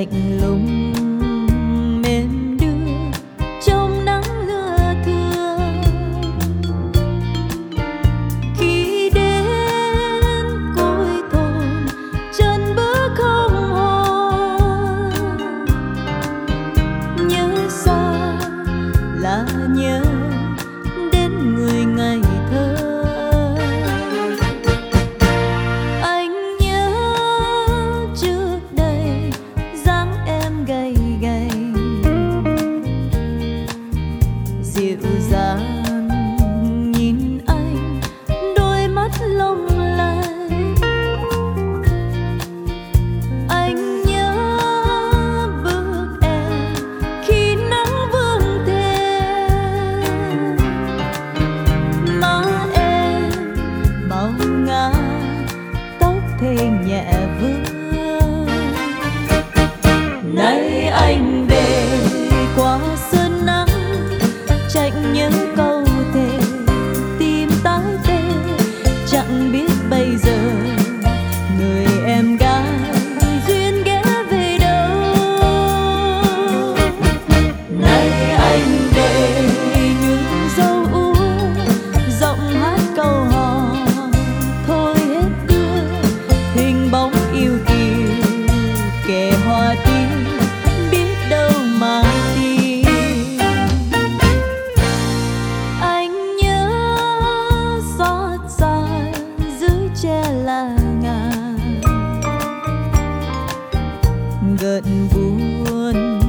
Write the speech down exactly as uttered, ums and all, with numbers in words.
lạnh lùng mềm đưa trong nắng lưa thưa. Khi đến cội thôn chân bước không hồn, nhớ xa là nhớ đến người ngày thơ. Anh nhớ trước đây dáng em gầy gầy, dịu dàng nhìn anh đôi mắt long lanh. Anh nhớ bước em khi nắng vương thềm, má em màu ngả tóc thề nhẹ vương. Nay anh về qua sơn nắng, chạnh những câu thề tim tái tê, chẳng biết bây giờ người em gái duyên ghé về đâu. Nay anh về như dâu úa, giọng hát câu hò thôi hết đưa, hình bóng yêu kiều kẻ hoa tím biết đâu mà tìm. Anh nhớ xót xa dưới che là ngà, gợn buồn